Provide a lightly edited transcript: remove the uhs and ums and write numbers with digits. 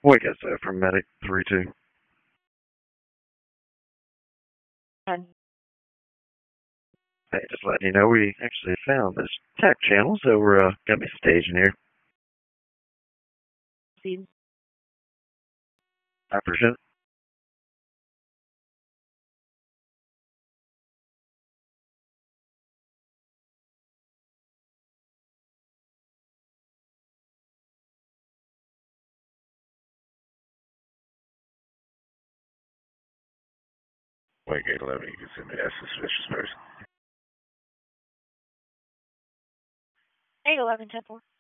Wake us up from Medic 3-2. And Hey, just letting you know, we actually found this tech channel, so we're gonna be staging here. seems I presume. Wake 811, you can send me that suspicious person. 811 10-4.